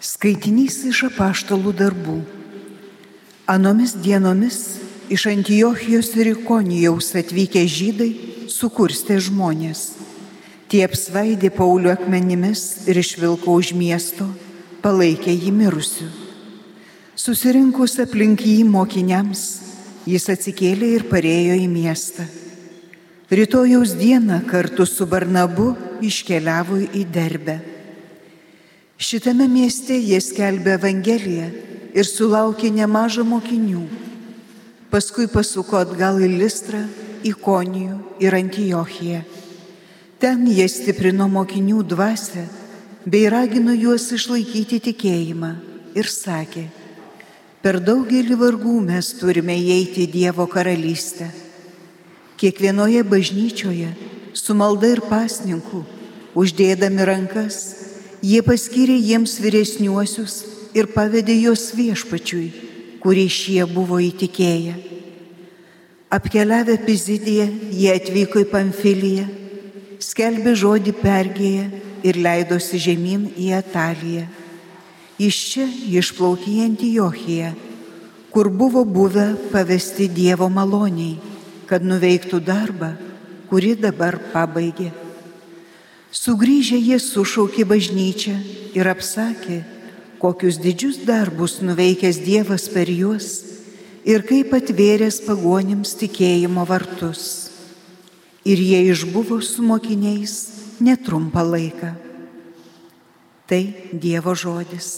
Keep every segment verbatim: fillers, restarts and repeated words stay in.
Skaitinys iš apaštalų darbų. Anomis dienomis iš Antiochijos ir Ikonijaus atvykę žydai sukurstė žmonės. Tie apsvaidė Paulių akmenimis ir išvilko už miesto, palaikė jį mirusiu. Susirinkus aplink jį mokiniams, jis atsikėlė ir parėjo į miestą. Rytojaus dieną kartu su Barnabu iškeliavo į Derbę. Šitame mieste jie skelbė Evangeliją ir sulaukė nemažą mokinių. Paskui pasuko atgal į Listrą, Ikonijų ir Antiochiją. Ten jie stiprino mokinių dvasią bei ragino juos išlaikyti tikėjimą ir sakė: per daugelį vargų mes turime įeiti į Dievo karalystę. Kiekvienoje bažnyčioje su malda ir pasninku, uždėdami rankas, jie paskyrė jiems vyresniuosius ir pavedė juos viešpačiui, kurį šie buvo įtikėję. Apkeliavę Pizidiją, jie atvyko į Pamfiliją, skelbė žodį Pergėje ir leidosi žemyn į Ataliją. Iš čia išplaukė į Antiochiją, kur buvo buvę pavesti Dievo maloniai, kad nuveiktų darbą, kurį dabar pabaigė. Sugrįžę jie sušaukė bažnyčią ir apsakė, kokius didžius darbus nuveikęs Dievas per juos ir kaip atvėręs pagonims tikėjimo vartus. Ir jie išbuvo su mokiniais netrumpą laiką. Tai Dievo žodis.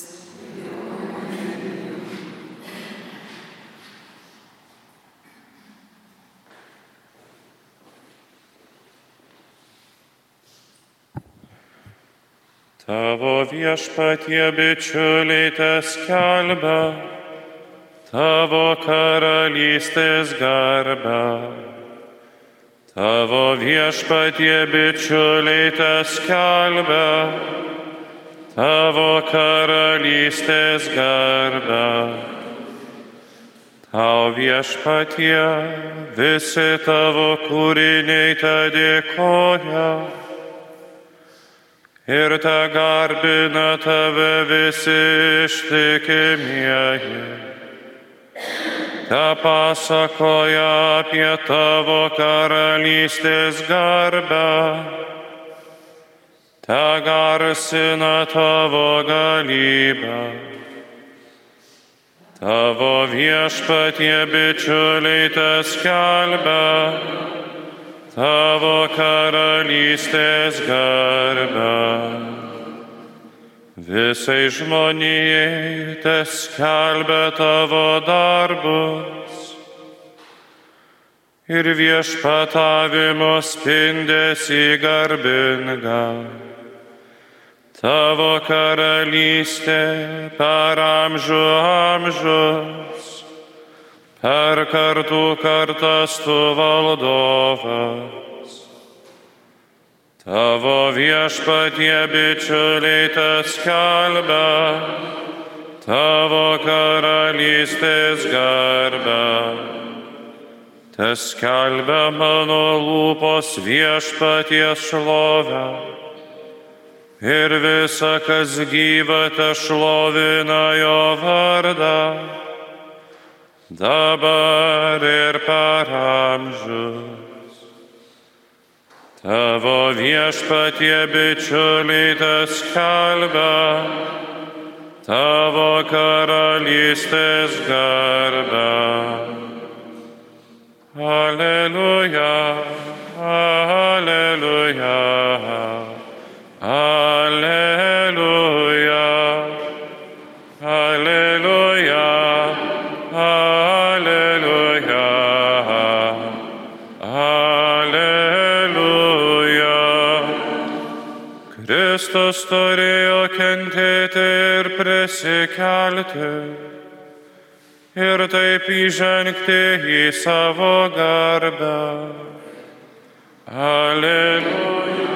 Tavo viešpatie bičiuliai teskelbia tavo karalystės garbę. Tavo viešpatie bičiuliai teskelbia tavo karalystės garbę. Tau viešpatie visi tavo kūriniai te dėkoja. Ir te garbina tave visi ištikimieji. Te pasakoja apie tavo karalystės garbę. Te garsina tavo galybę. Tavo viešpatie bičiuliai te skelbia tavo karalystės garbę. Visai žmonijai teskelbia tavo darbus ir viešpatavimo spindesį garbingą. Tavo karalystė per amžių amžius, per kartų kartas tu valdovas. Tavo viešpatie bičiuliai teskelbia tavo karalystės garbę. Teskelbia mano lūpos viešpaties šlovę ir visa, kas gyva, tešlovina jo vardą. Dabar ir per amžius. Tavo viešpatie bičiuliai teskelbia tavo karalystės garbę. Alleluja, alleluja, alleluja, alleluja. Kristus turėjo kentėti ir prisikelti ir taip įžengti į savo garbę. Alleluja.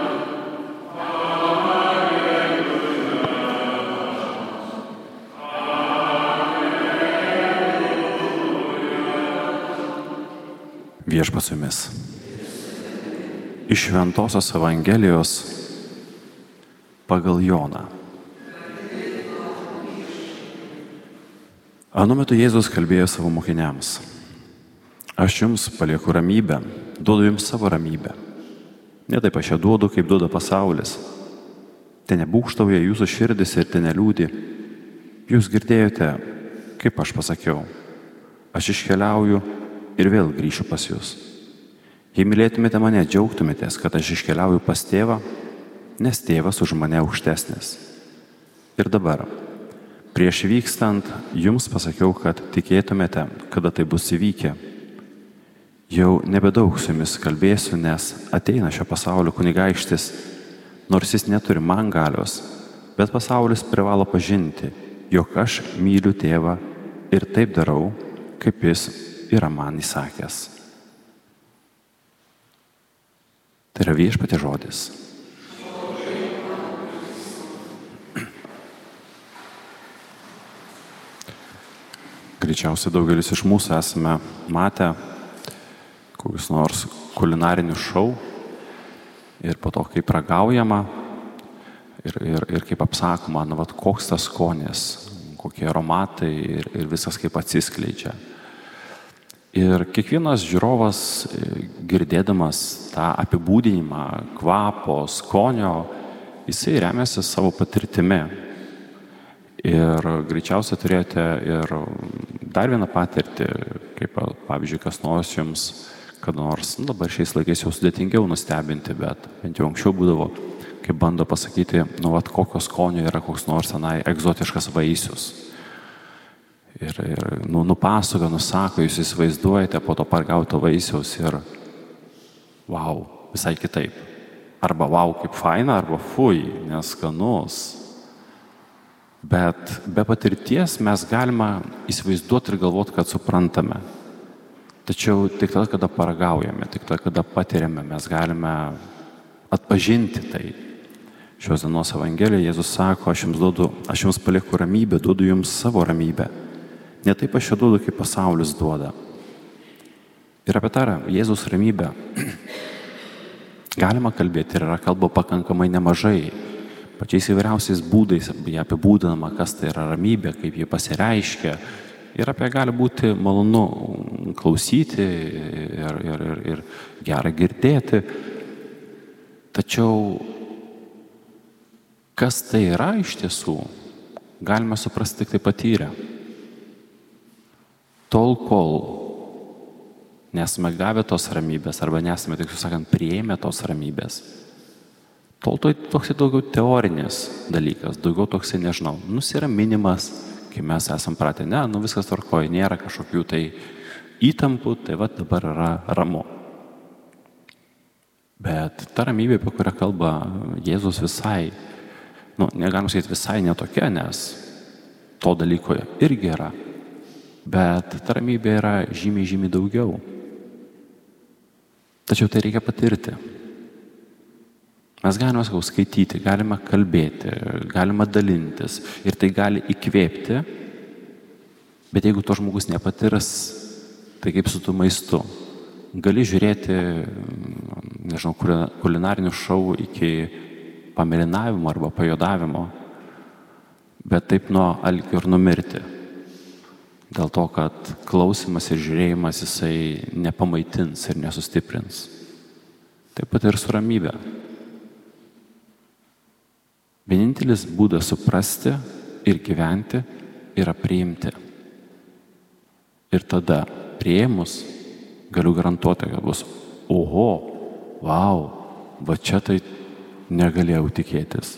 Viešpats su jumis. Iš Šventosios Evangelijos pagal Joną. Anu metu Jėzus kalbėjo savo mokiniams: Aš jums palieku ramybę, duodu jums savo ramybę. Ne taip aš ją duodu, kaip duoda pasaulis. Te nebūgštauja jūsų širdis ir te neliūdi. Jūs girdėjote, kaip aš pasakiau. Aš iškeliauju ir vėl grįšiu pas jūs. Jei mylėtumėte mane, džiaugtumėtės, kad aš iškeliauju pas tėvą, nes tėvas už mane aukštesnis. Ir dabar, prieš vykstant, jums pasakiau, kad tikėtumėte, kada tai bus įvykę. Jau nebedaug su jumis kalbėsiu, nes ateina šio pasaulio kunigaikštis, nors jis neturi man galios, bet pasaulis privalo pažinti, jog aš myliu tėvą ir taip darau, kaip jis yra man įsakęs. Tai yra Viešpaties žodis. Greičiausiai daugelis iš mūsų esame matę kokius nors kulinarinių šou ir po to, kaip ragaujama ir, ir, ir kaip apsakoma, nu, vat, koks tas skonis, kokie aromatai ir, ir viskas kaip atsiskleidžia. Ir kiekvienas žiūrovas, girdėdamas tą apibūdinimą kvapo, skonio, jisai remiasi savo patirtimi. Ir greičiausiai turėjote ir dar vieną patirtį, kaip pavyzdžiui, kas nors jums, kad nors, nu, dabar šiais laikais jau sudėtingiau nustebinti, bet bent jau anksčiau būdavo, kaip bando pasakyti, nu, vat, kokio skonio yra koks nors tenai egzotiškas vaisius. Ir, ir nu, nupasakoja, nusako, jūs įsivaizduojate po to pargauto vaisiaus ir wow, visai kitaip. Arba wow, kaip faina, arba fui, neskanus. Bet be patirties mes galime įsivaizduoti ir galvoti, kad suprantame. Tačiau tik tada, kada paragaujame, tik tada, kada patiriame, mes galime atpažinti tai. Šios dienos Evangelijoje Jėzus sako, aš jums, duodu, aš jums palieku ramybę, duodu jums savo ramybę. Ne taip aš ją duodu, kaip pasaulis duoda. Ir apie tą Jėzus ramybę galima kalbėti ir yra kalba pakankamai nemažai. Pačiais įvairiausiais būdais jie apibūdinama, kas tai yra ramybė, kaip jie pasireiškia. Ir apie gali būti malonu klausyti ir, ir, ir, ir gera girdėti. Tačiau kas tai yra iš tiesų, galime suprasti tik tai patyrę. Tol, kol nesame gavę tos ramybės arba nesame, tik sakant, priėmę tos ramybės, tol tai toksai daugiau teorinis dalykas, daugiau toksai, nežinau, nusiraminimas, kai mes esam pratę, ne, nu viskas tvarkoja, nėra kažkokių tai įtampų, tai va dabar yra ramu. Bet ta ramybė, apie kurią kalba Jėzus, visai, nu, negalim sakyti visai netokia, nes to dalyko irgi yra, bet ta ramybė yra žymiai, žymiai daugiau. Tačiau tai reikia patirti. Mes galime, sakau, skaityti, galime kalbėti, galime dalintis ir tai gali įkvėpti, bet jeigu to žmogus nepatirs, tai kaip su tu maistu. Gali žiūrėti, nežinau, kulinarinių šou iki pamėlynavimo arba pajodavimo, bet taip nuo alkio ir numirti. Dėl to, kad klausimas ir žiūrėjimas jisai nepamaitins ir nesustiprins. Taip pat ir su ramybė. Vienintelis būdas suprasti ir gyventi yra priimti. Ir tada priėmus galiu garantuoti, kad bus, oho, vau, va čia tai negalėjau tikėtis.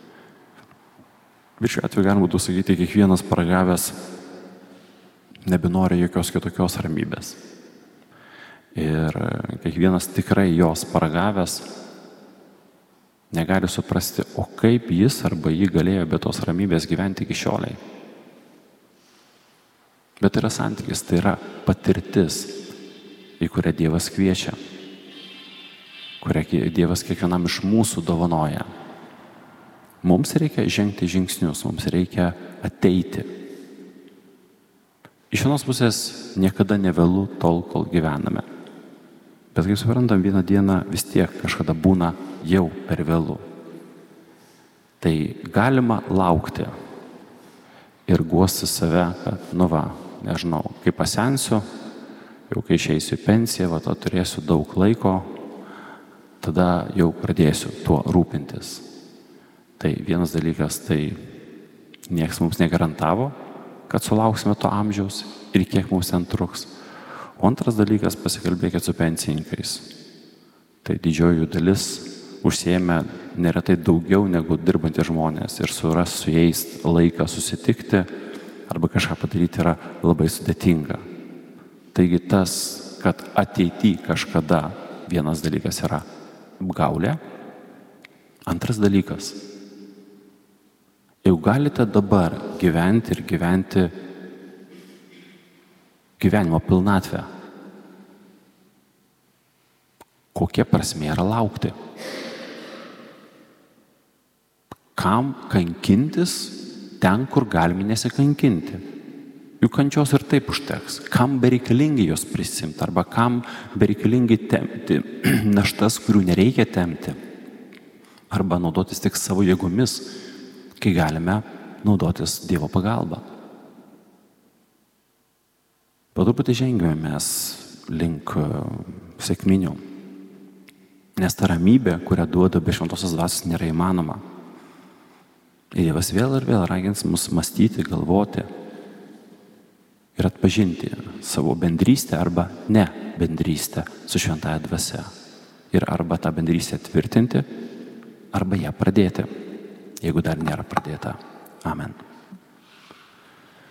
Bet šiuo atveju galima būtų sakyti, kiekvienas paragavęs nebenori jokios kitokios ramybės. Ir kiekvienas tikrai jos paragavęs negali suprasti, o kaip jis arba ji galėjo be tos ramybės gyventi iki šioliai. Bet tai yra santykis, tai yra patirtis, į kurią Dievas kviečia, kurią Dievas kiekvienam iš mūsų dovanoja. Mums reikia žengti žingsnius, mums reikia ateiti. Iš vienos pusės niekada nevėlu tol, kol gyvename. Bet kaip suprantam, vieną dieną vis tiek kažkada būna jau per vėlu. Tai galima laukti, ir guosti save, kad, nu va, nežinau, kai pasensiu, jau kai išeisiu į pensiją, va, to turėsiu daug laiko, tada jau pradėsiu tuo rūpintis. Tai vienas dalykas, tai nieks mums negarantavo, kad sulauksime to amžiaus ir kiek mums ten truks. O antras dalykas, pasikalbėkit su pensininkais. Tai didžioji jų dalis užsiėmė neretai daugiau negu dirbantys žmonės ir suras su jais laiką susitikti arba kažką padaryti yra labai sudėtinga. Taigi tas, kad ateity kažkada vienas dalykas yra apgaulė, antras dalykas, jau galite dabar gyventi ir gyventi gyvenimo pilnatvę. Kokia prasmė yra laukti? Kam kankintis ten, kur galime nesikankinti? Juk kančios ir taip užteks. Kam bereikalingi jos prisimti arba kam bereikalingi tempti naštas, kurių nereikia tempti? Arba naudotis tik savo jėgomis, kai galime naudotis Dievo pagalba. Po truputį žengime mes link sekminių, nes ta ramybė, kurią duoda be šventosios dvasios, nėra įmanoma. Ir Dievas vėl ir vėl ragins mus mąstyti, galvoti ir atpažinti savo bendrystę arba ne bendrystę su šventąja dvasia. Ir arba tą bendrystę tvirtinti, arba ją pradėti, jeigu dar nėra pradėta. Amen.